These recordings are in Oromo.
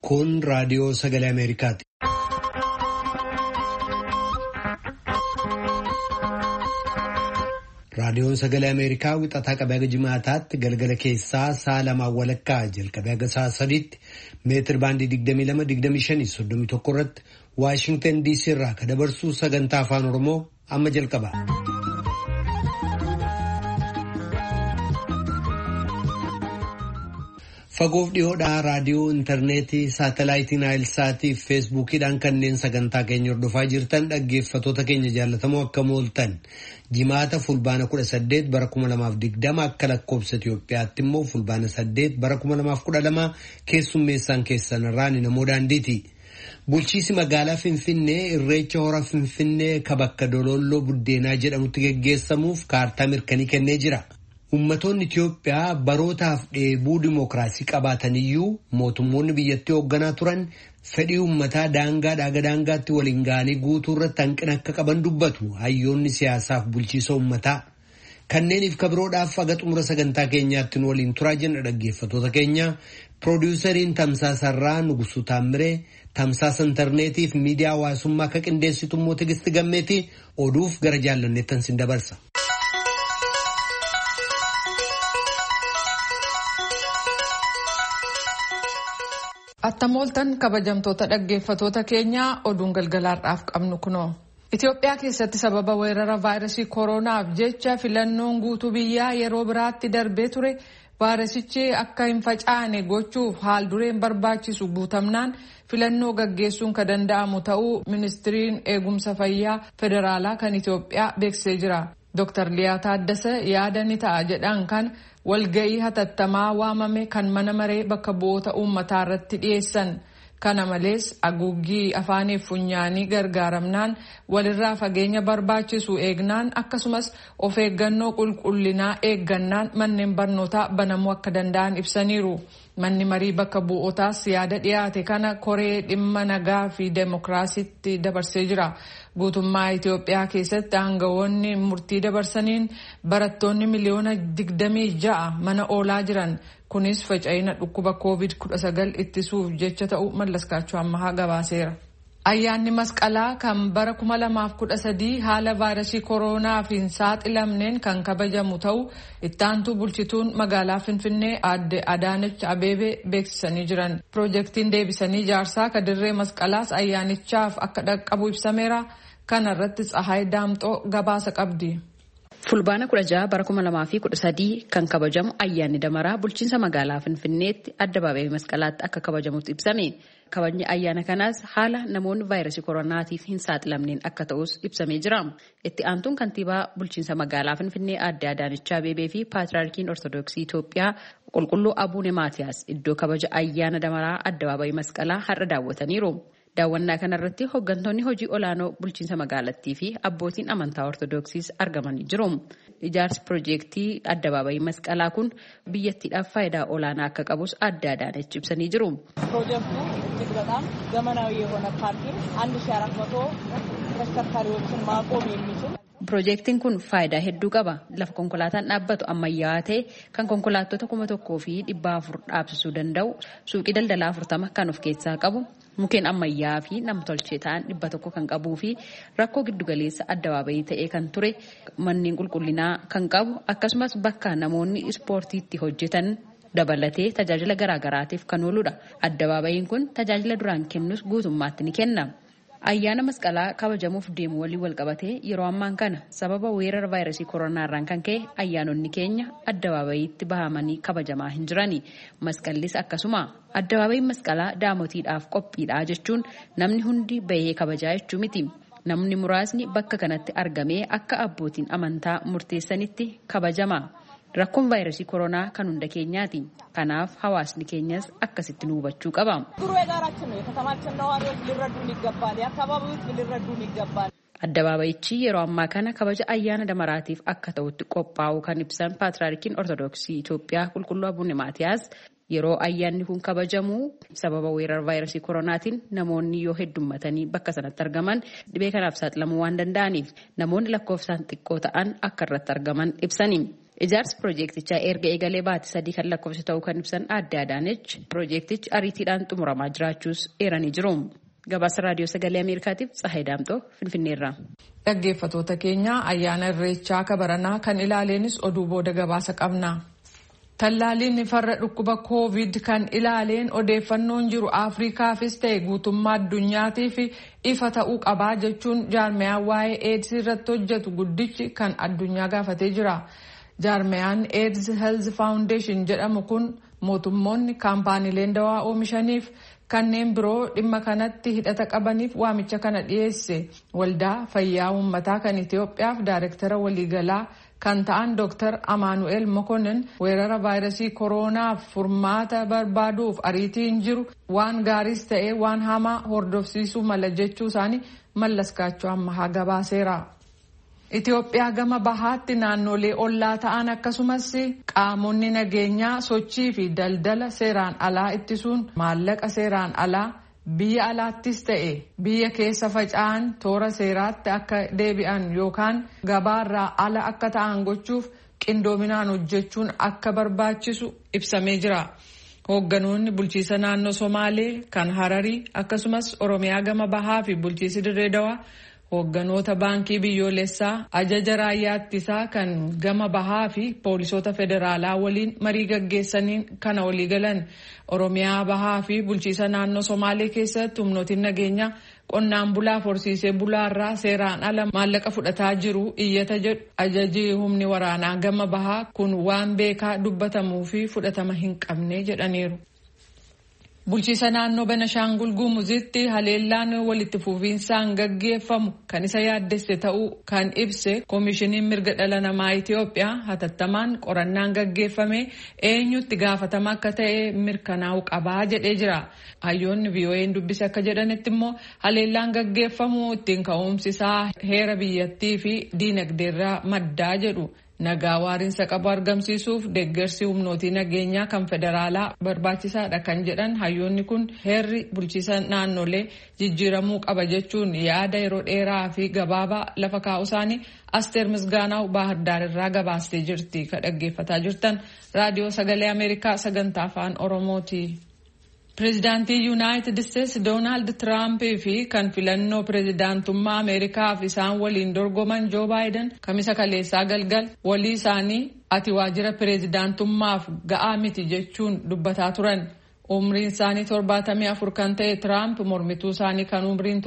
Kun raadiyoo sagalee Ameerikaati. Raadiyoon sagalee Ameerikaa wixataa qabee haga jimaataatti galgala keessaa sa'a lamaan walakkaa jalqabee haga sa'a sadiitti meetir baandii 22-25-31 irratti Waashingtan DC irraa kan dabarsu sagantaa afaan Oromoo amma jalqaba. Fagoof dhiyoodhaa raadiyoo intarneetii saatalaayitii naayilsaatii fi feesbuukiidhaan kanneen sagantaa keenya hordofaa jirtan dhaggeeffatoota keenya jaallatamoo akkam ooltan jimaata fulbaana 18 bara 2020 akka lakkoobsa Itoophiyaatti immoo fulbaana 8 bara 2012 keessummeessaan keessan irraan namoo daandiiti. Bulchiisi magaalaa Finfinnee irreecha hora Finfinnee bakka Dololloo Buddeenaa jedhamutti geggeessamuuf kaartaa mirkanii kennee jira. Ummatoonni Itoophiyaa barootaaf dheebuu dimookiraasii qabaataniyyuu mootummoonni biyyattii hoogganaa turan fedhii ummataa daangaadhaa gara daangaatti waliin ga'anii guutuu irratti hanqina akka qaban dubbatu hayyoonni siyaasaaf bulchiisa ummataa. Kanneeniif kabiroodhaaf haga xumura sagantaa keenyaatti nu waliin turaa jenna dhaggeeffatoota keenya. Piroodyusariin Tamsaasarraa Nugusuu Taammiree, Tamsaasa intarneetiif miidiyaa hawaasummaa akka qindeessitu immoo Tigisti Gammeetii oduuf gara jaallanneettan sin dabarsa. Attamooltan kabajamtoota dhaggeeffatoota keenyaa oduun galgalaadhaaf qabnu kunoo. Itoophiyaa keessatti sababa weerara vaayirasii kooronaaf jecha filannoon guutuu biyyaa yeroo biraatti darbee ture vaayirasichi akka hin facaane gochuuf haal dureen barbaachisu guutamnaan filannoo gaggeessuun kan danda'amu ta'uu ministiriin eegumsa fayyaa federaalaa kan Itoophiyaa beeksisee jira. Dr. Liyaa Taaddasee yaada ni ta'a jedhan kan walga'ii hatattamaa waamame kan mana maree bakka bu'oota uummataa irratti dhiyeessan. Kana malees haguuggii afaanii funyaanii gargaaramnaan walirraa fageenya barbaachisu eegnaan akkasumas of eeggannoo qulqullinaa eeggannaan manneen barnootaa banamuu akka danda'an ibsaniiru. Manni marii bakka bu'ootaas yaada dhiyaate kana koree dhimma nagaa fi deemokiraasiitti dabarsee jira. Guutummaa Itoophiyaa keessatti aangawoonni murtii dabarsaniin barattoonni miliyoona 26 mana oolaa jiran. Kunis faca'ina dhukkuba COVID-19 ittisuuf jecha ta'u Mallaskaachuu Ammahaa gabaaseera. Ayyaanni masqalaa kan bara 2013 haala vaayirasii kooronaaf hin saaxilamneen kan kabajamu ta'u ittaantuu bulchituun magaalaa Finfinnee aadde Adaanech Abeebee beeksisanii jiran. Piroojeektiin deebisanii ijaarsaa kadirree masqalaas ayyaanichaaf akka dhaqqabu ibsameera. Kana irratti Tsahaay Daamxoo gabaasa qabdi. Fulbaana 16 bara 2013 kan kabajamu ayyaanni damaraa bulchiinsa magaalaa Finfinneetti addabaabayii masqalaatti akka kabajamutti ibsame. Kabajni ayyaana kanaas haala namoonni vaayirasii kooronaatiif hin saaxilamneen akka ta'us ibsamee jira. Itti aantuun kantiibaa bulchiinsa magaalaa Finfinnee aadde Adaanech Abeebee fi Paatriyaarkiin Ortodoksii Itoophiyaa qulqulluu Abuune Maatiyaas iddoo kabaja ayyaana damaraa addabaabayii masqalaa har'a daawwataniiru. Daawwannaa kanarratti hooggantoonni hojii olaanoo bulchiinsa magaalattii fi abbootiin amantaa Ortodoksiis argamanii jiru. Ijaarsi piroojeektii addabaabayii masqalaa kun biyyattiidhaaf faayidaa olaanaa akka qabus aadde Adaanech ibsanii jiru. ፕሮጀክቱ እጅግ በጣም ዘመናዊ የሆነ ፓርኪንግ 1400 ተሽከርካሪዎችን ማቆም የሚችል Piroojeektiin kun faayidaa hedduu qaba. Lafa konkolaataan dhaabbatu ammayyaa'aa ta'e kan konkolaattota 1,400 dhaabsisuu danda'u, suuqii daldalaa 40 kan of keessaa qabu, mukkeen ammayyaa'aa fi namtolchee ta'an 100 kan qabuu fi rakkoo giddugaleessa addabaabayii ta'ee kan ture manneen qulqullinaa kan qabu akkasumas bakka namoonni ispoortiitti hojjetan dabalatee tajaajila garaagaraatiif kan ooludha. Addabaabayiin kun tajaajila duraan kennus guutummaatti ni kenna. Ayyaana masqalaa kabajamuuf deemu waliin walqabatee yeroo ammaan kana sababa weerara vaayirasii kooronaarraan kan ka'e ayyaanonni keenya addabaabayiitti bahamanii kabajamaa hin jirani. Masqallis akkasuma addabaabayiin masqalaa daamotiidhaaf qophiidha jechuun namni hundi bahee kabajaa jechuu miti. Namni muraasni bakka kanatti argamee akka abbootiin amantaa murteessanitti kabajama. Rakkoon vaayirasii kooroonaa kan hunda keenyaati. Kanaaf hawaasni keenyas akkasitti nu hubachuu qaba. Addabaabayichi yeroo ammaa kana kabaja ayyaana damaraatiif akka ta'utti qophaa'u kan ibsan Paatriyaarkiin Ortodoksii Itoophiyaa qulqulluu Abuune Maatiyaas yeroo ayyaanni kun kabajamu sababa weerara vaayirasii kooroonaatiin namoonni yoo heddummatanii bakka sanatti argaman dhibee kanaaf saaxilamuu waan danda'aniif namoonni lakkoofsaan xiqqoo ta'an akka irratti argaman ibsani. Ijaarsi piroojeektichaa erga eegalee baatii 3 kan lakkoofse ta'uu kan ibsan Aadde Adaanech piroojeektichi ariitiidhaan xumuramaa jiraachuus eeranii jiru. Gabaasa raadiyoo sagalee Ameerikaatiif Tsahaay Daamtoo Finfinneerraa. Dhaggeeffattoota keenya ayyaana Irreechaa kabaranaa kan ilaaleenis oduu booda gabaasa qabna. Tallaaliin farra dhukkuba COVID kan ilaaleen odeeffannoon jiru Afrikaafis ta'e guutummaa addunyaatiif ifa ta'uu qabaa jechuun jaarmiyaan waa'ee AIDS irratti hojjetu guddichi kan addunyaa gaafatee jira. Jaarmiyaan AIDS Health Foundation jedhamu kun mootummoonni kaampaaniileen dawaa oomishaniif kanneen biroo dhimma kanatti hidhata qabaniif waamicha kana dhiyeesse. Waldaa Fayyaa Uummataa kan Itoophiyaaf Daayireektara waliigalaa kan ta'an Dr. Amaanu'eel Mokonnin weerara vaayirasii kooronaaf furmaata barbaaduuf ariitiin jiru waan gaariis ta'e waan hamaa hordofsiisuu mala jechuu isaanii Mallaskaachoo Ammahaa gabaaseera. Itoophiyaa gama bahaatti naannolee ollaa ta'an akkasumas qaamonni nageenyaa sochii fi daldala seeraan alaa ittisuun maallaqa seeraan alaa biyya alaattis ta'e biyya keessa faca'an toora seeraatti akka deebi'an yookaan gabaarraa ala akka ta'an gochuuf qindoominaan hojjechuun akka barbaachisu ibsamee jira. Hoogganoonni bulchiisa naannoo Somaalee kan Hararii akkasumas Oromiyaa gama bahaa fi bulchiisi Dirree Dawaa hoogganoota baankii biyyoolessaa ajaja raayyaa ittisaa kan gama bahaa fi poolisoota federaalaa waliin marii gaggeessaniin kana waliigalan. Oromiyaa bahaa fi bulchiisa naannoo Somaalee keessatti humnootiin nageenyaa qonnaan bulaa horsiisee bulaarraa seeraan ala maallaqa fudhataa jiru iyyata jedhu ajaji humni waraanaa gama bahaa kun waan beekaa dubbatamuu fi fudhatama hin qabne jedhaniiru. Bulchiisa naannoo Benashaangul Gumuzitti haleellaan walitti fufiinsaan gaggeeffamu kan isa yaaddesse ta'uu kan ibse Koomishiniin Mirga Dhala Namaa Itoophiyaa hatattamaan qorannaan gaggeeffame eenyutti gaafatama akka ta'e mirkanaa'uu qabaa jedhee jira. Hayyoonni VOA'n dubbise akka jedhanitti immoo haleellaan gaggeeffamu ittiin ka'umsisaa heera biyyattii fi diinagdeerraa maddaa jedhu. Nagaa waariinsa qabu argamsiisuuf deeggarsi humnootii nageenyaa kan federaalaa barbaachisaadha kan jedhan hayyoonni kun heerri bulchiisa naannolee jijjiiramuu qaba jechuun yaada yeroo dheeraa fi gabaabaa lafa kaa'u isaanii Asteer Misgaanaw Baahirdaar irraa gabaastee jirti. Ka dhaggeeffataa jirtan raadiyoo sagalee Ameerikaa sagantaa afaan Oromooti. Pireezidaantii Yuunaayitid Isteetsi Doonaald Tiraamp fi kan filannoo pireezidaantummaa Ameerikaaf isaan waliin dorgoman Joo Baayiden kamisa kaleessaa galgal walii isaanii ati waajjira pireezidaantummaaf ga'aa miti jechuun dubbataa turan. Umriin isaanii 74 kan ta'e Tiraamp mormituu isaanii kan umriin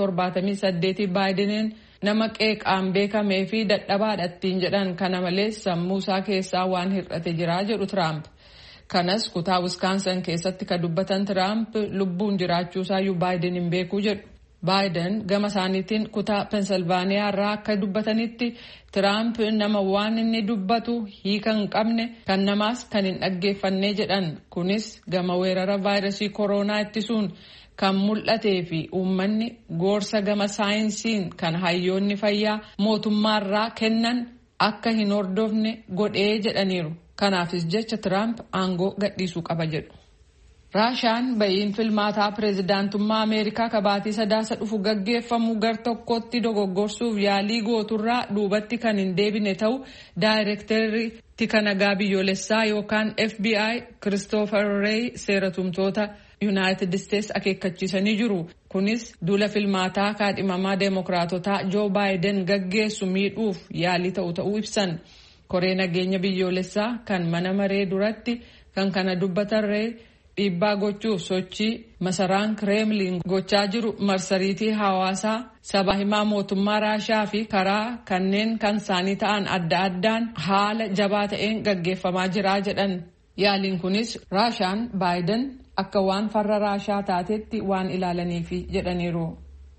78 Baayideniin nama qeeqaan beekamee fi dadhabaadha ittiin jedhan kana malees sammuu isaa keessaa waan hir'ate jira jedhu Tiraamp. Kanas kutaa Wisconsin keessatti ka dubbatan Tiraamp lubbuun jiraachuusaayyuu Baayiden hin beekuu jedhu. Baayiden gama isaaniitiin kutaa Pensilvaaniyaa irraa akka dubbatanitti Tiraamp nama waan inni dubbatu hiika hin qabne kan namaas kan hin dhaggeeffanne jedhan. Kunis gama weerara vaayirasii kooroonaa ittisuun kan mul'atee fi uummanni gorsa gama saayinsiin kan hayyoonni fayyaa mootummaarraa kennan akka hin hordofne godhee jedhaniiru. Kanaafis jecha Tiraamp aangoo gadhiisuu qaba jedhu. Raashaan ba'iin filmaataa pireezidaantummaa Ameerikaa kabaatii sadaasa dhufu gaggeeffamu gar tokkotti dogoggorsuuf yaalii gooturraa duubatti kan hin deebine ta'u daayireektarri tika nagaa biyyoolessaa yookaan FBI Christopher Wray seeratumtoota Yuunaayitid Isteetsi akeekkachiisanii jiru. Kunis duula filmaataa kaadhimamaa deemokiraatotaa Joo Baayiden gaggeessu miidhuuf yaalii ta'uu ibsan. Koree nageenya biyyoolessaa kan mana maree duratti kan kana dubbatan Wray dhiibbaa gochuuf sochii masaraan Kremlin gochaa jiru marsariitii hawaasaa sabaa himaa mootummaa Raashaa fi karaa kanneen kan isaanii ta'an adda addaan haala jabaa ta'een gaggeeffamaa jira jedhan. Yaaliin kunis Raashaan Baayiden akka waan farra Raashaa taatetti waan ilaalaniifi jedhaniiru.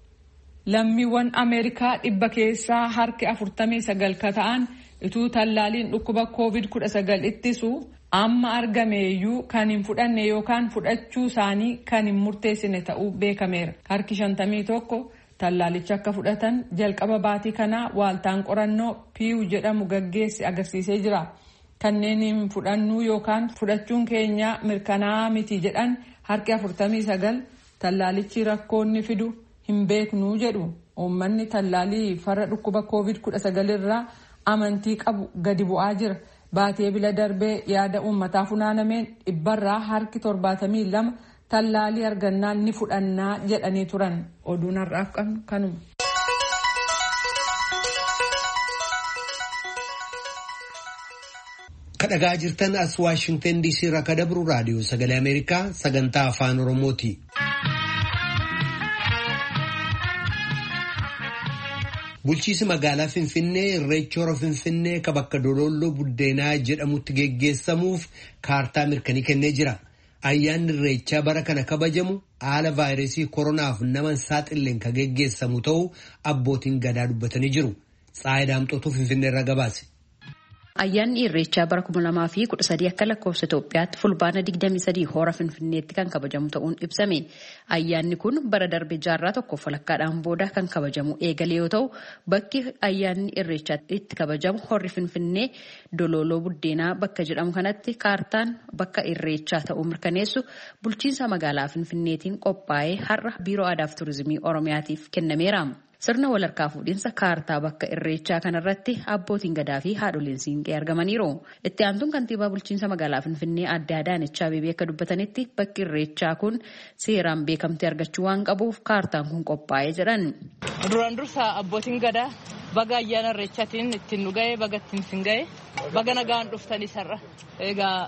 Lammiiwwan Ameerikaa 100 keessaa harki 49 ka ta'an ituu tallaaliin dhukkuba COVID-19 ittisu amma argameeyyuu kan hin fudhanne yookaan fudhachuu isaanii kan hin murteessine ta'uu beekameera. Harki 51 tallaalicha akka fudhatan jalqaba baatii kanaa waaltaan qorannoo Pew jedhamu gaggeesse agarsiisee jira. Kanneen hin fudhannu yookaan fudhachuun keenya mirkanaa'aa miti jedhan harki 49 tallaalichi rakkoonni fidu hin beeknu jedhu. Uummanni tallaalii farra dhukkuba COVID-19 irraa amantii qabu gadi bu'aa jira. Baatee bila darbee yaada uummataa funaanameen dhibbarraa harki 72 tallaalii argannaan ni fudhannaa jedhanii turan. Oduun har'aaf qabnu kanuma. Kadhagaa jirtan as Waashingtan DC irraa kan dabru raadiyoo sagalee Ameerikaa sagantaa afaan Oromooti. Bulchiinsi magaalaa Finfinnee Irreecha hora Finfinnee kan bakka Dololloo Buddeenaa jedhamutti geggeessamuuf kaartaa mirkanii kennee jira. Ayyaanni Irreechaa bara kana kabajamu haala vaayirasii koronaaf nama saaxileen kan geggeessamu ta'uu abbootiin gadaa dubbatanii jiru. Tsaayi Daamxootuu Finfinnee irraa gabaase. Ayyaanni Irreechaa bara 2013 akka lakkoofsa Itoophiyaatti fulbaana 23 hora Finfinneetti kan kabajamu ta'uun ibsame. Ayyaanni kun bara darbe jaarraa tokkoof walakkaadhaan booda kan kabajamu eegale yoo ta'u, bakki ayyaanni Irreechaa itti kabajamu horri Finfinnee Dololoo Buddeenaa bakka jedhamu kanatti kaartaan bakka Irreechaa ta'uu mirkaneessu bulchiinsa magaalaa Finfinneetiin qophaa'ee har'a Biiroo Aadaa fi Turizimii Oromiyaatiif kennameera. Sirna walharkaa fuudhinsa kaartaa bakka Irreechaa kanarratti abbootiin gadaa fi haadholiin siinqee argamaniiru. Itti aantuun kantiibaa bulchiinsa magaalaa Finfinnee Aadde Adaanech Abeebee akka dubbatanitti bakki Irreechaa kun seeraan beekamtii argachuu waan qabuuf kaartaan kun qophaa'ee jedhan. Duraan dursa abbootiin gadaa baga ayyaana Irreechaatiin ittiin nu ga'e baga ittiin sin ga'e baga nagaan dhuftanii sarara. Egaa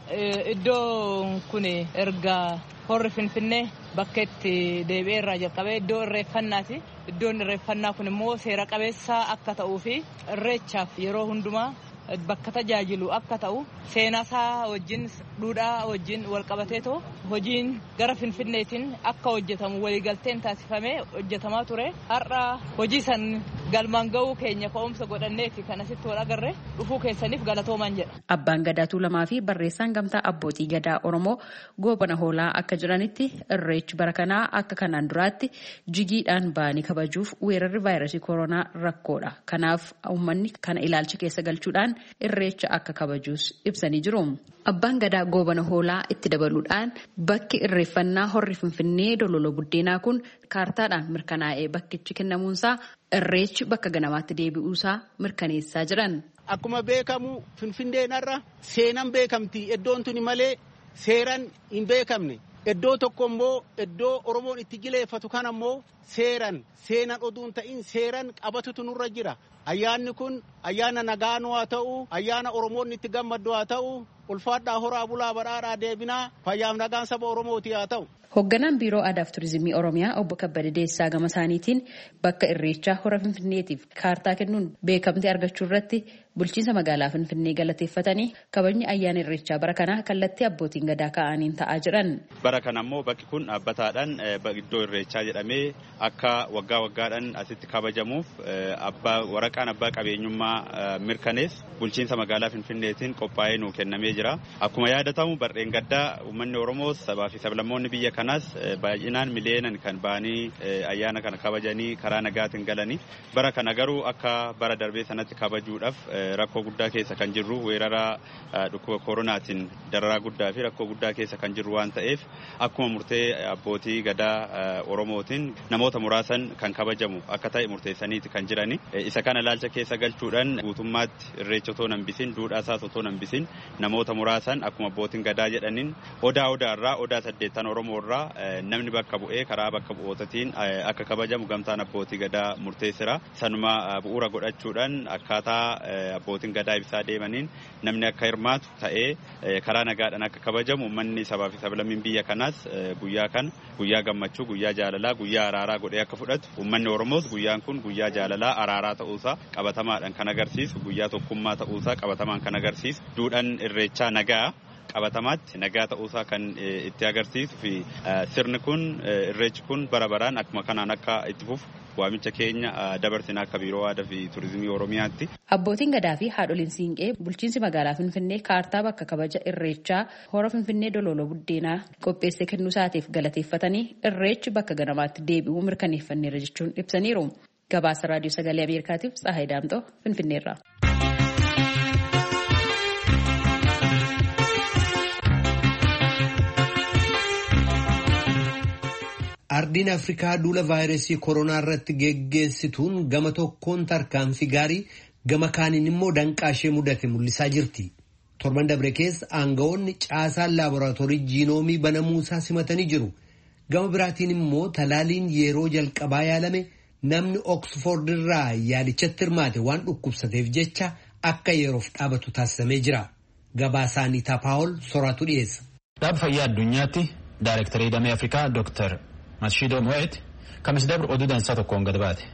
iddoon kun erga horri Finfinnee bakka itti deebi'ee irraa jalqabee iddoo irreeffannaati. Iddoon irreeffannaa kun immoo seera qabeessa akka ta'uu fi irreechaaf yeroo hundumaa bakka tajaajilu akka ta'u seenaasaa wajjin duudhaa wajjin wal qabateetoo hojiin gara Finfinneetiin akka hojjetamu waliigalteen taasifamee hojjetamaa ture. Har'a hojii san galmaan ga'uu keenya ka'umsa godhanneeti kan asitti wal agarre dhufuu keessaniif galatoomaan jedha. Abbaan Gadaa Tuulamaa fi barreessaan gamtaa abbootii gadaa Oromoo Goobana Hoolaa akka jiranitti irreechi bara kanaa akka kanaan duraatti jigiidhaan ba'anii kabajuuf weerarri vaayirasii koronaa rakkoodha. Kanaaf uummanni kana ilaalcha keessa galchuudhaan irreecha akka kabajuus ibsanii jiru. Abbaan Gadaa Goobana Hoolaa itti dabaluudhaan bakki irreeffannaa horri Finfinnee Dololoo Buddeenaa kun kaartaadhaan mirkanaa'ee bakkichi kennamuunsaa irreechi bakka ganamaatti deebi'uusaa mirkaneessaa jiran. Akkuma beekamu Finfinneenarra seenan beekamti. Iddoon tuni malee seeran hin beekamne. Iddoo tokko immoo iddoo Oromoon itti jileeffatu kan ammoo seenan oduun ta'in seeran qabatutu nurra jira. Ayyaanni kun ayyaana nagaanuu haa ta'u, ayyaana Oromoon itti gammadu haa ta'u, ulfaadhaa horaa bulaa badhaadhaa deebinaa fayyaaf nagaan saba Oromooti haa ta'u. Hoogganaan Biiroo Aadaa fi Turizimii Oromiyaa obbo Kabbada Deessaa gama isaaniitiin bakka Irreechaa hora Finfinneetiif kaartaa kennuun beekamtii argachuu irratti bulchiinsa magaalaa Finfinnee galateeffatanii kabajni ayyaana Irreechaa bara kanaa kallattii abbootiin gadaa ka'aniin ta'aa jiran. Bara kana immoo bakki kun dhaabbataadhaan iddoo Irreechaa jedhamee akka waggaa waggaadhaan asitti kabajamuuf waraqaan abbaa qabeenyummaa mirkanees bulchiinsa magaalaa Finfinneetiin qophaa'ee nuu kennamee jira. Akkuma yaadatamu barreen gaddaa uummanni Oromoos sabaa fi sablammoonni biyya kanas baay'inaan miliyeenan kan ba'anii ayyaana kana kabajanii karaa nagaatiin galanii bara kana garuu akka bara darbee sanatti kabajuudhaaf rakkoo guddaa keessa kan jirru weerara dhukkuba koronaatiin dararaa guddaa fi rakkoo guddaa keessa kan jirru waan ta'eef akkuma murtee abbootii gadaa Oromootiin namoota muraasan kan kabajamu akka ta'e murteessaniiti kan jirani. Isa kana ilaalcha keessa galchuudhaan guutummaatti irreecha otoo nambisin duudhaasaas otoo nambisin namoota muraasan akkuma abbootiin gadaa jedhaniin odaarraa odaa 8 Oromoorraa namni bakka bu'ee karaa bakka bu'ootatiin akka kabajamu gamtaan abbootii gadaa murteessira. Sanuma bu'uura godhachuudhaan akkaataa abbootiin gadaa ibsaa deemaniin namni akka hirmaatu ta'ee karaa nagaadhaan akka kabajamu uummanni sabaa fi sablammiin biyya kanaas guyyaa kana guyyaa gammachuu guyyaa jaalalaa guyyaa araaraa godhee akka fudhatu uummanni Oromoos guyyaan kun guyyaa jaalalaa araaraa ta'uusaa qabatamaadhaan kan agarsiisu guyyaa tokkummaa ta'uusaa qabatamaan kan agarsiisu duudhaan irreechaa nagaa qabatamaatti nagaa ta'uusaa kan itti agarsiisu fi sirni kun irreechi kun bara baraan akkuma kanaan akka itti fufu waamicha keenya dabarsinaa akka Biiroo Aadaa fi Turizimii Oromiyaatti. Abbootiin gadaa fi haadholiin siinqee bulchiinsi magaalaa Finfinnee kaartaa bakka kabaja irreechaa hora Finfinnee Dololoo Buddeenaa qopheessee kennuu isaatiif galateeffatanii irreechi bakka ganamaatti deebi'uu mirkaneeffanneera jechuun ibsaniiru. Gabaasa Raadiyoo Sagalee Ameerikaatiif Tsaayi Daamxoo Finfinneerraa. Ardiin Afrikaa duula vaayirasii koronaa irratti geggeessituun gama tokkoon tarkaanfii gaarii gama kaaniin immoo danqaa ishee mudate mul'isaa jirti. torban dabre keessa aangawoonni caasaan laaboraatoorii jiinoomii banamuusaa simatanii jiru. Gama biraatiin immoo talaaliin yeroo jalqabaa yaalame namni Oxford irraa yaalichatti hirmaate waan dhukkubsateef jecha akka yeroof dhaabatu taasisamee jira. Gabaasaa Aniitaa Paawol soraatu dhiyeessa. Dhaaba fayyaa addunyaatti Daayirektarii Damee Afrikaa Dr. Matshidiso Mo'eet kamis dabre oduu dansaa tokkoon gad baate.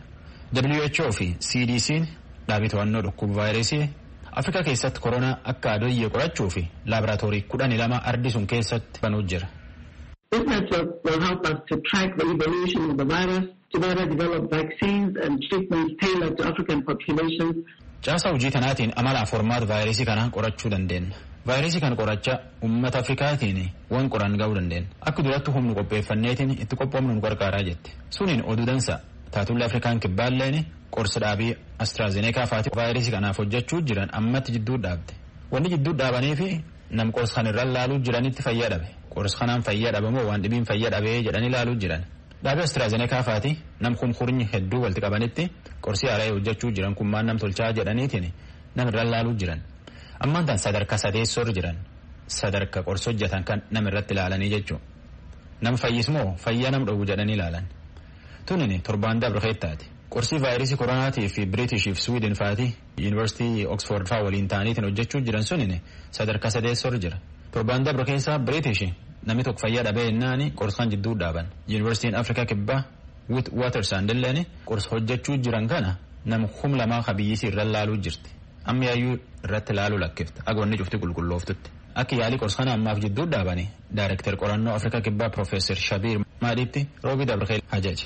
WHO fi CDC'n dhaabii to'annoo dhukkuba vaayirasii Afrikaa keessatti koronaa akka adoyyee qorachuu fi laaboraatoorii 12 ardii sun keessatti banuu jira. This network will help us to track the evolution of the virus, to better develop vaccines and treatments tailored to African populations. Caasaa hojii tanaatiin amala formaat vaayirasii kana qorachuu dandeenya. Vaayirasii kana qoracha uummata Afrikaatiin waan qoran ga'uu dandeenya. Akka duratti humna qopheeffanneetiin itti qophoomnu nu gargaaraa jette. Suniin oduu dansa taatullee Afrikaan kibbaalleen qorsa dhaabii AstraZeneca faati vaayirasii kanaaf hojjechuu jiran ammatti jidduu dhaabde. Wanni jidduu dhaabanii fi nam qorsa kana irra laaluu jiranitti fayyaa dhabe. Qorsa kanaan fayyaa dhabamoo waan dhibiin fayyaa dhabee jedhanii laaluu jiran. Dhaabii AstraZeneca faati nam kumkurni hedduu walitti qabanitti qorsi haaraa hojjechuu jiran kun maan nam tolchaa jedhaniitiin nam irra laaluu jiran. Ammaan tan sadarkaa sadeessorra jiran. Sadarkaa qorsa hojjetan kan nam irratti ilaalanii jechuudha. Nam fayyismoo fayyaa nam dhowwu jedhanii ilaalan. Tunini torbaan dabre keettaati. Qorsi vaayirasii koronaatii fi British fi Sweden faati Yuunivarsiitii Oxford faa waliin ta'aniitiin hojjechuu jiran sunini sadarkaa sadeessorra jira. Torbaan dabre keessaa British namni tokko fayyaa dhabee jennaani qorsaan jidduu dhaaban. Yuunivarsiitiin Afrikaa kibbaa Witwatersrand illeen qorsa hojjechuu jiran kana nama 2,000 qabiyyisii irra laaluu jirti. Amma yaayyuu irratti laaluu lakkifta. Agoonni cufti qulqullooftutti. Akka yaalii qorsa kana ammaaf jidduu dhaabanii Daayirektar qorannoo Afrikaa kibbaa Profeesar Shabiir Maadiitti roobii dabre ajaje.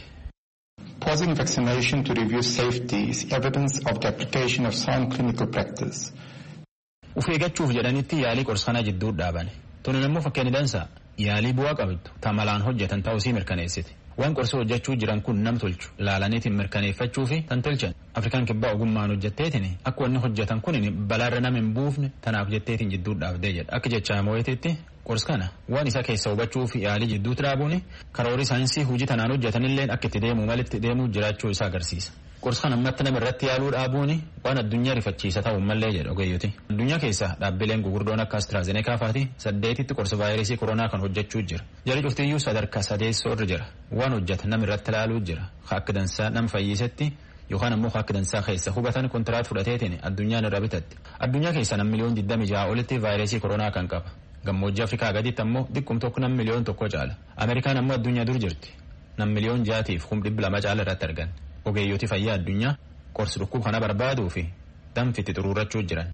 Pausing vaccination to review safety is evidence of the application of sound clinical practice. Uf eeggachuuf jedhanitti yaalii qorsa kana jidduu dhaabani. Tunin immoo fakkeenya dansaa yaalii bu'aa qabdu tamalaan hojjetan ta'uu mirkaneessiti. Waan qorsa hojjechuu jiran kun nam tolchu laalaniitiin mirkaneeffachuu fi tan tolchan Afrikaan kibbaa ogummaan hojjetteetiin akka wanni hojjetan kun balaarra nama hin buufne tanaaf jetteetiin jidduu dhaabdee jedha. Akka jecha Mo'eetitti qorsa kana waan isa keessa hubachuu fi yaalii jidduutti dhaabuun karoorii saayinsii hojii tanaan hojjetanillee akka itti deemuu malitti deemuu jiraachuu isaa agarsiisa. Qorsa kana ammatti nama irratti yaaluu dhaabuun waan addunyaa rifachiisa ta'uu mallee jedha ogeeyyoti. Addunyaa keessa dhaabbileen gugurdoon akka AstraZeneca faati 8tti qorsa vaayirasii koronaa kan hojjechuu jira. Jari cuftiyyuu sadarkaa sadeessorra jira. Waan hojjetan nama irratti ilaaluu jira. Akka dansaa nama fayyisetti yookaan ammoo akka dansaa keessa hubatan kontiraat fudhateetiin addunyaan irra bitatti. Addunyaa keessa nam miliyoon 26 olitti vaayirasii koronaa kan qaba. Gammoojjii Afrikaa gaditti ammoo xiqqum tokko nam miliyoon 1 caala. Ameerikaan ammoo addunyaa dur jirti. Nam miliyoon 6 fi 200 caala irratti argan. Ogeeyyooti fayyaa addunyaa qorsi dhukkuba kana barbaaduu fi danfitti xuruurrachuu jiran.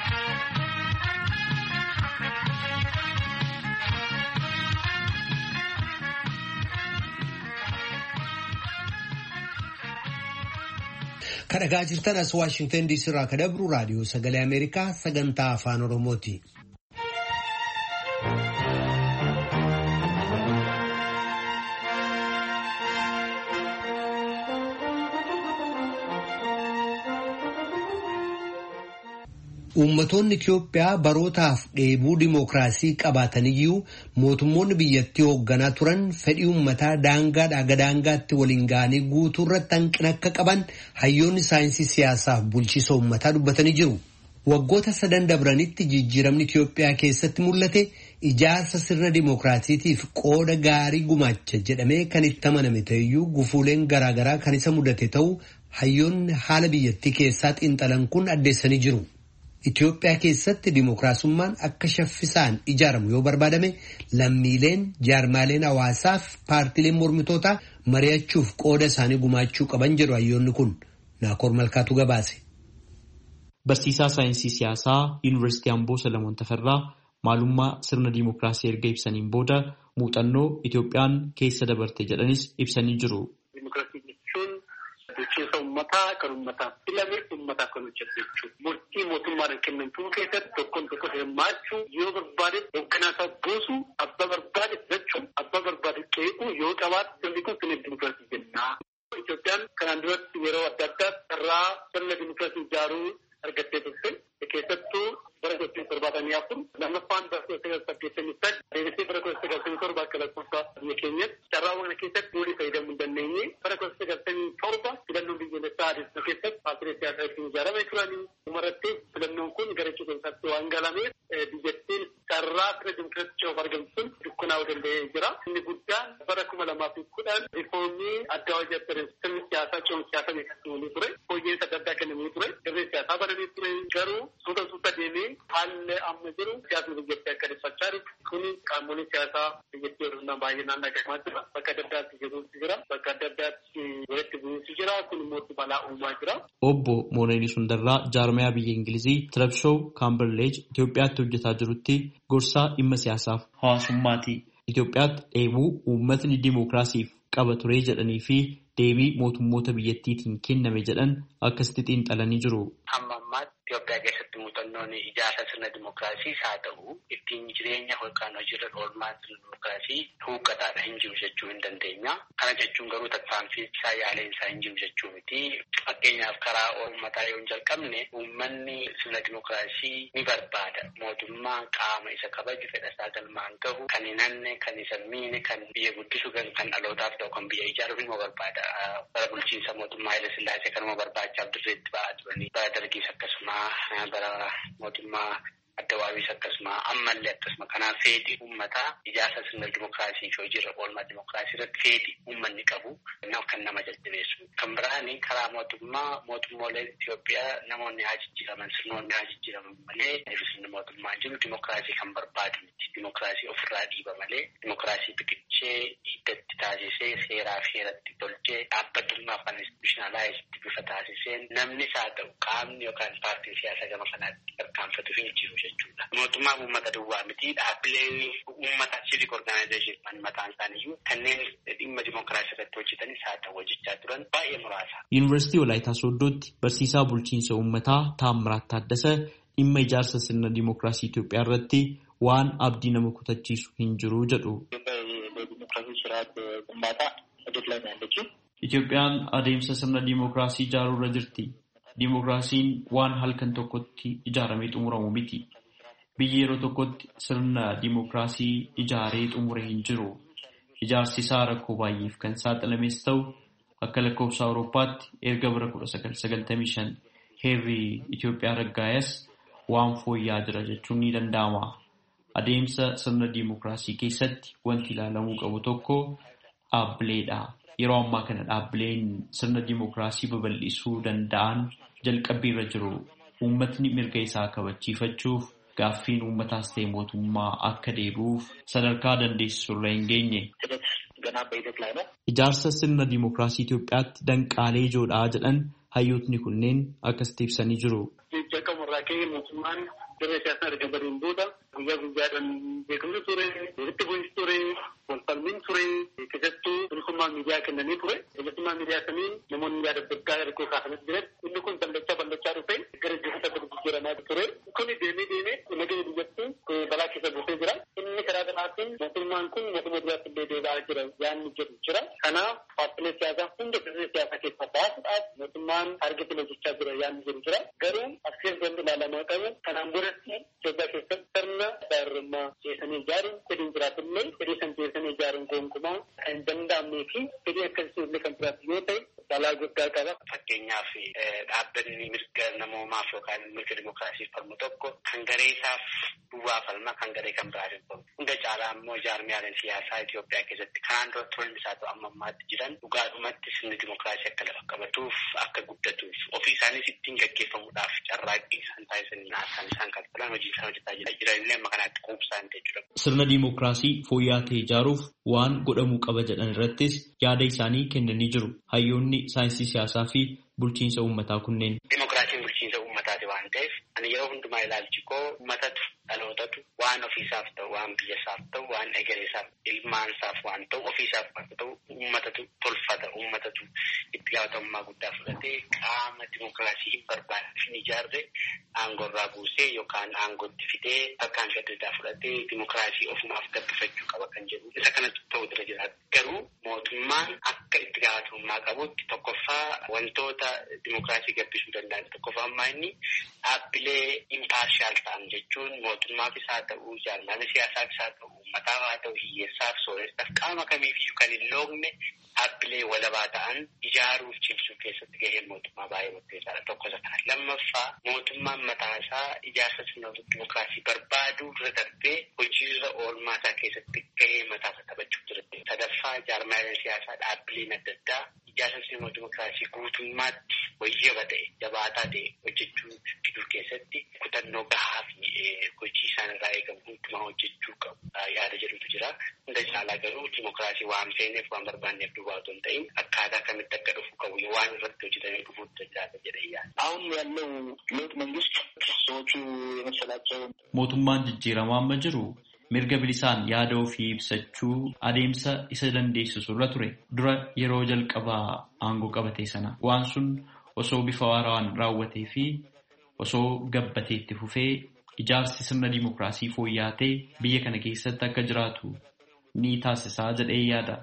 Kadhagaa jirtan as Waashingtan DC irraa ka dabru raadiyoo sagalee Ameerikaa sagantaa afaan Oromooti. Uummattoonni Itiyoophiyaa barootaaf dheebuu dimookiraasii qabaataniyyuu mootummoonni biyyattii hoogganaa turan fedhii uummataa daangaadhaa gadaangaatti waliin ga'anii guutuu irratti hanqina akka qaban hayyoonni saayinsii siyaasaaf bulchiisa uummataa dubbatanii jiru. Waggoota 3 dabranitti jijjiiramni Itiyoophiyaa keessatti mul'ate ijaarsa sirna dimookiraasiitiif qooda gaarii gumaacha jedhamee kan itti amaname ta'eyyuu gufuuleen garaagaraa kan isa mudate ta'uu hayyoonni haala biyyattii keessaa xiinxalan kun addeessanii jiru. Itiyoophiyaa keessatti dimookiraasummaan akka shaffisaan ijaaramu yoo barbaadame lammiileen jaarmaaleen hawaasaaf paartileen mormitootaa mari'achuuf qooda isaanii gumaachuu qaban jedhu hayyoonni kun. Naakoor Malkaatu gabaase. Barsiisaa saayinsii siyaasaa Yuunivarsiitii Amboo Salamoon Tafarraa maalummaa sirna dimookiraasii erga ibsaniin booda muuxannoo Itiyoophiyaan keessa dabarte jedhanis ibsanii jiru. Bulchiinsa uummataa kan uummataaf filame uummataaf kan hojjetu jechuudha. Murtii mootummaadhaan kennamtuu keessatti tokkoon tokko hirmaachuu yoo barbaade hoogganaa isaa buusu abbaa barbaade filachuun abbaa barbaade qeequu yoo qabaate sirni kun sirna dimookiraasii jenna. Itoophiyaan kanaan duratti yeroo adda addaa carraa sirna dimookiraasii ijaaruu argattee turte. Keessattuu bara 1974 lammaffaan bara 1988 deebisee bara 1997 akka lakkoofsa biyya keenyatti carraawwan kana keessatti nuti fayyadamuu hin dandeenye. Bara 1997 filannoon biyyoolessaa adeemsisa keessatti paartilee siyaasaa ittiin ijaaramee turanii dhumarratti filannoon kun gara cuquliisaatti waan galameef carraa sirna dimokiraasicha of argamsiisuun dukkanaa'uu danda'ee jira. Inni guddaan bara 2010 riifoomii adda hojjetame sirni siyaasaa ce'umsa siyaasaa beeksisuu ture. Fooyya'insa adda addaa kennamee ture. Dirree siyaasaa banamee ture. Garuu suuta deemee haalli amma jiru siyaasni biyyattii akka dhiphachaa jiru. Kuni qaamolee siyaasaa biyyattii irraa baay'inaan dhagahamaa jira. Bakka adda addaatti jiruutu jira. Bakka adda addaatti walitti bu'uutu jira. Kun immoo balaa uumaa jira. Obbo Moonanii Sundarraa jaarmayaa biyya Ingilizii Tirabshoo Kaamberleej Itoophiyaatti hojjetaa jirutti gorsaa dhimma siyaasaaf hawaasummaati. Itoophiyaatti dheebuu uummatni dimookiraasiif qaba ture jedhanii fi deebii mootummoota biyyattiitiin kenname jedhan akkasitti xiinxalanii jiru. Amma ammaatti Itoophiyaa keessatti muuxannoon ijaarsa sirna dimookiraasiis haa ta'u ittiin jireenya yookaan hojiirra oolmaa sirna dimookiraasii huuqqataadha hin jiru jechuu hin dandeenya. Kana jechuun garuu tattaanfii isaa yaaleen isaa hin jiru jechuu miti. Fakkeenyaaf karaa uummataa yoo hin jalqabne uummanni sirna dimookiraasii ni barbaada. Mootummaa qaama isa kabaju fedha isaa galmaan gahu kan hin hanne kan isa miine kan biyya guddisu kan dhalootaaf ta'u kan biyya ijaaruuf immoo barbaada. Bara bulchiinsa mootummaa Haile Sillaasee kanuma barbaachaaf dirreetti ba'aa turanii bara dargiis akkasuma bara mootummaa Addawaawwiis akkasuma ammallee akkasuma kanaaf fedhii uummataa ijaarsa sirna dimookiraasii fi hojiirra oolmaa dimookiraasii irratti fedhii uummanni qabu kan nama jajjabeessu. Kan biraan karaa mootummoolee Itoophiyaa namoonni haa jijjiiraman sirnoonni haa jijjiiraman malee sirni mootummaa jiru dimookiraasii kan barbaadu miti. Dimookiraasii ofirraa dhiiba malee dimookiraasii biqilchee hiddatti taasisee seeraa fi heeratti tolchee dhaabbatummaa afaan instituushinaalaayisitti bifa taasiseen namni isaa ta'u qaamni yookaan paartiin siyaasaa gama kanaatti tarkaanfatu hin jiru. Mootummaa uummata duwwaa miti dhaabbileen uummata civic organization mataan isaaniiyyuu kanneen dhimma dimookiraasii irratti hojjetanis haa ta'u hojjechaa turan baay'ee muraasa. Yuunivarsiitii Walaayitaa Sooddootti barsiisaa bulchiinsa uummataa Taammiraat Taaddasa dhimma ijaarsa sirna dimookiraasii Itoophiyaa irratti waan abdii nama kutachiisu hin jiru jedhu. Itoophiyaan adeemsa sirna dimookiraasii ijaaruu irra jirti. Dimookiraasiin waan halkan tokkotti ijaaramee xumuramu miti. Biyyi yeroo tokkotti sirna dimookiraasii ijaaree xumure hin jiru. Ijaarsi isaa rakkoo baay'eef kan saaxilames ta'u akka lakkoofsa Awurooppaatti erga bara 1995 heerri Itoophiyaa raggaayas waan fooyya'aa jira jechuun ni danda'ama. Adeemsa sirna dimookiraasii keessatti wanti ilaalamuu qabu tokko dhaabbileedha. Yeroo ammaa kana dhaabbileen sirna dimookiraasii babal'isuu danda'an jalqabbiirra jiru. Uummatni mirga isaa kabachiifachuuf gaaffiin uummataas ta'e mootummaa akka deebi'uuf sadarkaa dandeessisurra hin geenye. Ijaarsa sirna dimookiraasii Itoophiyaatti danqaalee ijoodhaa jedhan hayyootni kunneen akkasitti ibsanii jiru. Dirree siyaasaa erga bariin booda guyyaa guyyaadhaan beekamni ture, walitti bu'iinsi ture, walfalmiin ture, keessattuu bilisummaa miidiyaa kennanii ture. Bilisummaa miidiyaa saniin namoonni yaada adda ergoo kaasanii jiran inni kun bal'achaa dhufe gara jireenya gadi jijjiiramaa ture. Kuni deemee nageenya biyyattii balaa keessa buusee jira. Inni karaa kanaatiin mootummaan kun mootummaa duraatti illee deebi'aa jira yaadni jedhu jira. Kanaaf paartilee siyaasaa hunda dirree siyaasaa keessaa baasuudhaaf mootummaan argitee hojjechaa jira yaadni jedhu jira. Garuu as keessatti ilaalamaa qabu kanaan Itoophiyaa keessatti sirna gaarummaa ceesanii ijaaruun fedhiin jiraatullee fedhii san ceesanii ijaaruun gonkumaa kan hin danda'amnee fi fedhii akkasii illee kan jiraatu yoo ta'e balaa guddaa qaba. Fakkeenyaaf dhaabbanni mirga namoomaaf yookaan mirga dimookiraasiif falmu tokko kan garee isaaf duwwaa falma kan garee kan biraatiif falmu. Hunda caalaa immoo jaarmiyaaleen siyaasaa Itoophiyaa keessatti kanaan dura turan isaa ta'u amma ammaatti jiran dhugaadhumatti sirni dimookiraasii akka lafa qabatuuf akka guddatuuf ofii isaanis ittiin gaggeeffamuudhaaf carraaqqii isaan taasisanii naasaan isaan kalfalan hojii isaan hojjetaa jiranillee amma kanaatti quubsaan jechuudha. Sirna dimookiraasii fooyya'aa ta'e ijaaruuf waan godhamuu qaba jedhan irrattis yaada isaanii kennanii jiru. Hayyoonni saayinsii siyaasaa fi bulchiinsa uummataa kunneen. Dimookiraasiin bulchiinsa uummataati waan ta'eef ani yeroo hundumaa ilaalchi koo uummatatu dhalootatu waan ofiisaaf ta'u waan biyyasaaf ta'u waan egereesaaf ilmaansaaf waan ta'u ofiisaaf waan ta'u uummatatu tolfata uummatatu itti gaafatamummaa guddaa fudhatee qaama dimookiraasii hin barbaanne hin ijaarre aangorraa buusee yookaan aangootti fidee bakkaan gaddaa fudhatee dimookiraasii ofumaaf gabbifachuu qaba kan jedhu isa kanatti ta'uu dura jira. Garuu mootummaan akka itti gaafatamummaa qabutti tokkoffaa wantoota dimookiraasii gabbisuu danda'an tokkoffaa ammaa inni dhaabbilee impaarshaal ta'an jechuun mootummaafis haa ta'u, jaarmiyaalee siyaasaafis haa ta'u, uummataaf haa ta'u, hiyyeessaaf, sooressaaf qaama kamiifiyyuu kan hin loogne dhaabbilee walabaa ta'an ijaaruuf cimsuu keessatti gaheen mootummaa baay'ee murteessaadha. Tokko isa kana. Lammaffaa mootummaan mataa isaa ijaarsa sirna dimookiraasii barbaaduu dura darbee hojiirra oolmaa isaa keessatti gahee mataa isaa taphachuu dura. Sadaffaa jaarmiyaaleen siyaasaa dhaabbileen adda addaa ijaarsa sirna dimookiraasii guutummaatti wayyaba ta'e jabaataa ta'e hojjechuu fiduu keessatti kutannoo gahaa fi hojii isaan irraa eegamu hundumaa hojjechuu qabu yaada jedhutu jira. Hunda caalaa garuu dimookiraasii waan feeneef waan barbaanneef duwwaa otoo hin ta'in akkaataa kamitti akka dhufu qabu waan irratti hojjetamee dhufuu danda'a jedhee yaada. አሁን ያለው ለውጥ መንግስት ሰዎቹ የመሰላቸው mootummaan jijjiiramaa amma jiru mirga bilisaan yaada ofii ibsachuu adeemsa isa dandeessisu irra ture. Dura yeroo jalqabaa aangoo qabatee sana waan sun osoo bifa waaraan raawwatee fi osoo gabbatee itti fufee ijaarsi sirna dimookiraasii fooyya'ee biyya kana keessatti akka jiraatu ni taasisaa jedhee yaada.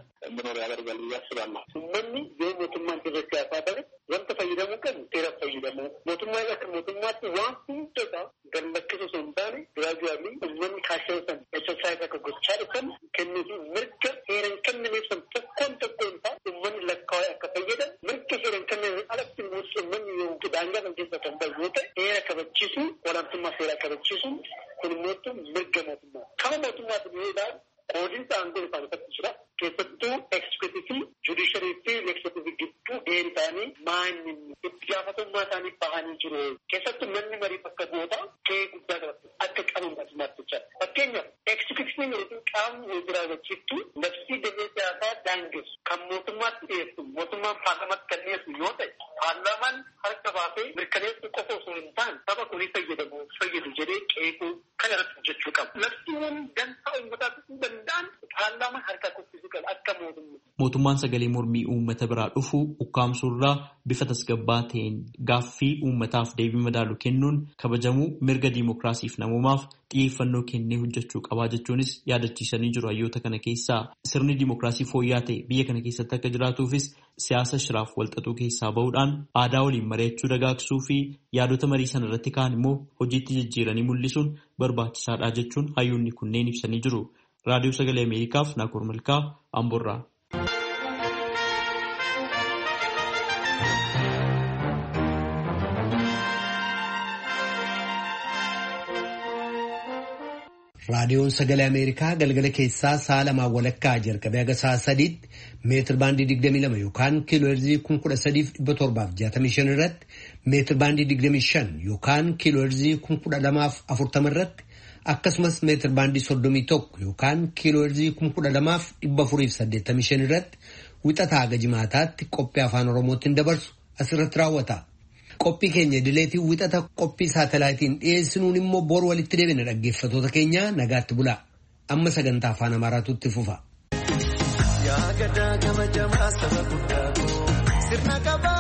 Uummanni yoo mootummaan irratti siyaasaa ta'e wanta fayyadamu kan seera fayyadamu mootummaa akka mootummaatti waan hundasaa gammachiisu osoo hin taane giraajulaalii uummanni kaashee san exersaayis akka gochaa dhufan kennuufi mirga seeraan kennameef san tokkoon isaa uummanni lakkaa'ee akka fayyadamu mirga seeraan kennameef alatti uummanni yoo daangaa kan keessa kan bahu yoo ta'e seera kabachiisu olaantummaa seeraa kabachiisu kun immoo mirga mootummaa kama mootummaatti yoo ilaalu qoodiinsa aangoo isaanii jira. Keessattuu eksekuutiivii, judisharii fi eksekuutiivii gidduu gaheen isaanii maanni itti gaafatamummaa isaanii bahanii jiru. Keessattuu manni marii bakka bu'ootaa gahee guddaa qabatu akka qaban mootummaatti jecha. Fakkeenyaaf eksekuutiiviin yookiin qaamni hojii raawwachiiftu labsii damee siyaasaa daangessu kan mootummaatti dhiyeessu mootummaan paarlamaatti kan dhiyeessu yoo ta'e paarlamaan harka baasee mirkaneessu qofa osoo hin taane saba kunii fayyadu jedhee qeequu kan irratti hojjechuu qabu. Labsiiwwan dantaa uummataatti hin danda'an paarlamaan harka kuffisuu mootummaan sagalee mormii uummata biraa dhufu ukkaamsuurraa bifa tasgabbaa ta'een gaaffii uummataaf deebii madaalu kennuun kabajamuu mirga diimookiraasiif namoomaaf xiyyeeffannoo kennee hojjechuu qabaa jechuunis yaadachiisanii jiru. Hayyoota kana keessaa sirni diimookiraasii fooyya'aa ta'e biyya kana keessatti akka jiraatuufis siyaasa shiraaf walxaxuu keessaa bahuudhaan aadaa waliin mari'achuu dagaagsuu fi yaadota marii sana irratti ka'an immoo hojiitti jijjiiranii mul'isuun barbaachisaadha jechuun hayyoonni kunneen ibsanii jiru. Raadiyoo Sagalee Ameerikaaf Naakoor Malkaa Amboorraa. Raadiyoon Sagalee Ameerikaa galgala keessaa sa'a 2:00 jalqabee haga sa'a 3tti meetir baandii 22 yookaan kiilooherzii 13,765 irratti meetir baandii 25 yookaan kiilooherzii 1240 irratti akkasumas meetir baandii 31 yookaan kiilooherzii 12,485 irratti wixataa haga jimaataatti qophii afaan Oromootiin dabarsu asirratti raawwata. Qophii keenya idileetiin wixata qophii saatalaayitiin dhiyeessinuun immoo bor walitti deebina dhaggeeffatoota keenya nagaatti bulaa. Amma sagantaa afaan Amaaraatu itti fufa.